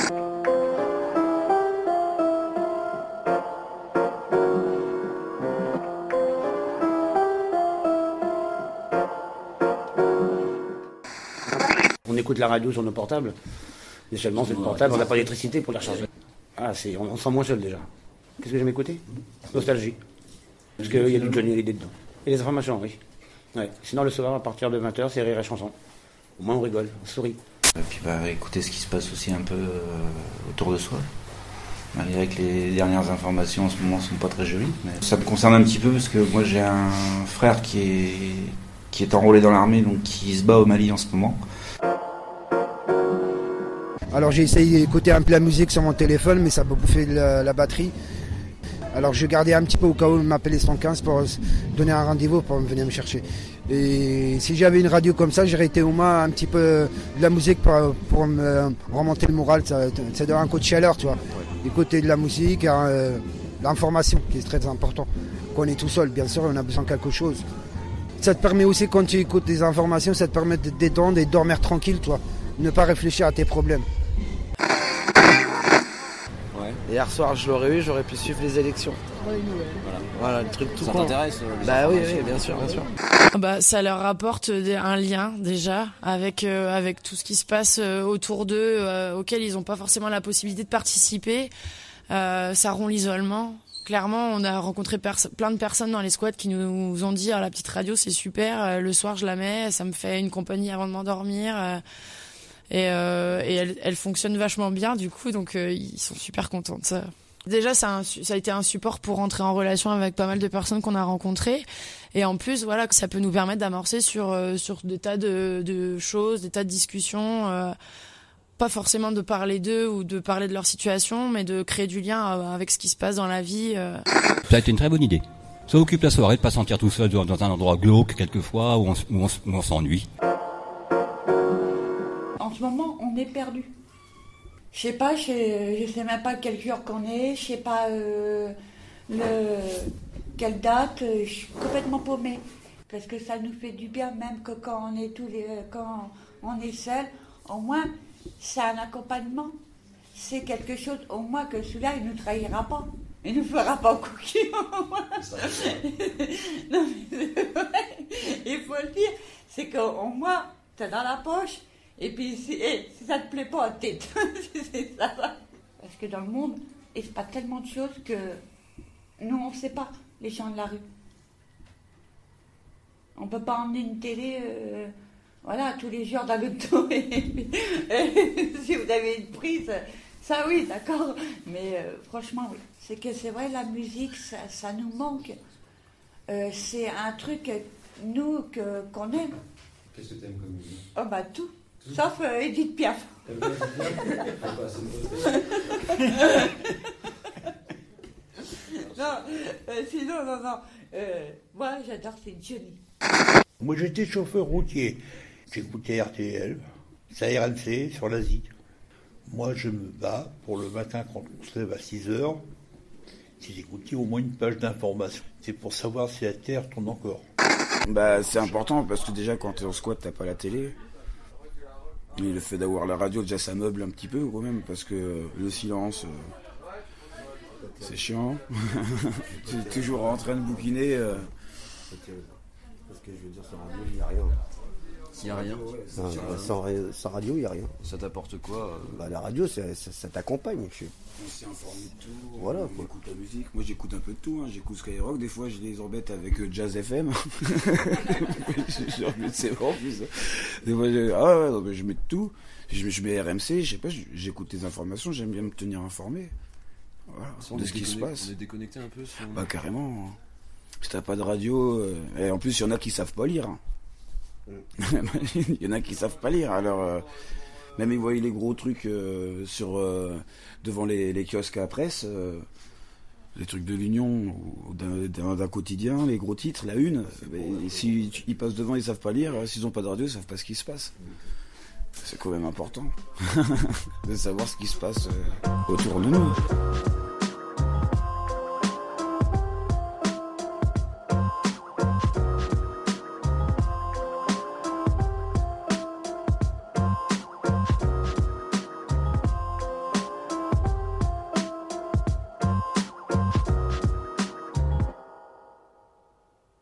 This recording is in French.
On écoute la radio sur nos portables. Et seulement c'est le portable, on n'a pas d'électricité pour la recharger. Ah, on se sent moins seul déjà. Qu'est-ce que j'aime écouter ? Nostalgie. Parce qu'il y a du Johnny Hallyday dedans. Et les informations, oui. Ouais. Sinon, le soir, à partir de 20h, c'est rire et chanson. Au moins, on rigole, on sourit. Et puis, écouter ce qui se passe aussi un peu autour de soi. Malgré que les dernières informations en ce moment sont pas très jolies. Mais ça me concerne un petit peu parce que moi, j'ai un frère qui est enrôlé dans l'armée, donc qui se bat au Mali en ce moment. Alors j'ai essayé d'écouter un peu la musique sur mon téléphone, mais ça m'a bouffé la batterie. Alors je gardais un petit peu au cas où il m'appelait 115 pour donner un rendez-vous pour venir me chercher. Et si j'avais une radio comme ça, j'aurais été au moins un petit peu de la musique pour me remonter le moral. Ça donne un coup de chaleur, tu vois. Écouter de la musique, l'information qui est très important. Quand on est tout seul, bien sûr, on a besoin de quelque chose. Ça te permet aussi, quand tu écoutes des informations, ça te permet de te détendre et de dormir tranquille, toi. Ne pas réfléchir à tes problèmes. Hier soir, je l'aurais eu, j'aurais pu suivre les élections. Voilà, le truc tout con. Ça t'intéresse Bah oui, bien sûr. Ça leur apporte un lien déjà avec tout ce qui se passe autour d'eux, auquel ils n'ont pas forcément la possibilité de participer. Ça rompt l'isolement. Clairement, on a rencontré plein de personnes dans les squats qui nous ont dit la petite radio c'est super, le soir je la mets, ça me fait une compagnie avant de m'endormir. Et elle fonctionne vachement bien du coup, donc ils sont super contents de ça. Déjà ça a été un support pour rentrer en relation avec pas mal de personnes qu'on a rencontrées, et en plus voilà, ça peut nous permettre d'amorcer sur des tas de choses, des tas de discussions, pas forcément de parler d'eux ou de parler de leur situation, mais de créer du lien avec ce qui se passe dans la vie. Ça a été une très bonne idée. Ça occupe la soirée de pas sentir tout seul dans un endroit glauque quelquefois où on s'ennuie. En ce moment, on est perdu. Je sais pas, je sais même pas quel jour qu'on est, je sais pas quelle date, je suis complètement paumée. Parce que ça nous fait du bien, même que quand on est quand on est seul, au moins c'est un accompagnement. C'est quelque chose, au moins que celui-là, il nous trahira pas. Il nous fera pas coucou. Non mais c'est vrai, il faut le dire, c'est qu'au moins t'es dans la poche. Et puis, si ça te plaît pas, t'es c'est ça. Parce que dans le monde, il se passe tellement de choses que nous, on ne sait pas, les gens de la rue. On ne peut pas emmener une télé, tous les jours dans le dos. Si vous avez une prise, ça oui, d'accord. Mais franchement, oui. C'est vrai, la musique, ça nous manque. C'est un truc, nous, qu'on aime. Qu'est-ce que tu aimes comme musique ? Oh, tout. Sauf Edith Piaf. Sinon, non. Moi, j'adore, c'est Johnny. Moi, j'étais chauffeur routier. J'écoutais RTL, c'est RMC sur l'Asie. Moi, je me bats pour le matin quand on se lève à 6h. Si j'écoutais au moins une page d'information. C'est pour savoir si la Terre tourne encore. C'est important parce que déjà, quand t'es en squat, t'as pas la télé. Et le fait d'avoir la radio, déjà ça meuble un petit peu quand même, parce que le silence, c'est chiant. Tu es toujours en train de bouquiner. Parce que je veux dire, sans radio, il n'y a rien. Il n'y a rien. Sans radio, il n'y a rien. Ça t'apporte quoi La radio, ça t'accompagne. On s'est informé de tout, voilà, on écoute la musique. Moi j'écoute un peu de tout, j'écoute Skyrock, des fois je les embête avec Jazz FM. C'est vrai en plus. Des fois, je mets de tout. Je mets RMC, je sais pas, j'écoute des informations, j'aime bien me tenir informé. Voilà, de ce qui se passe. On est déconnecté un peu carrément. Si t'as pas de radio, et en plus il y en a qui savent pas lire. Il y en a qui savent pas lire, alors même ils voient les gros trucs devant les kiosques à presse, les trucs de l'Union ou d'un quotidien, les gros titres, la une, si ils passent devant, ils savent pas lire, s'ils ont pas de radio, ils savent pas ce qui se passe. C'est quand même important de savoir ce qui se passe autour de nous.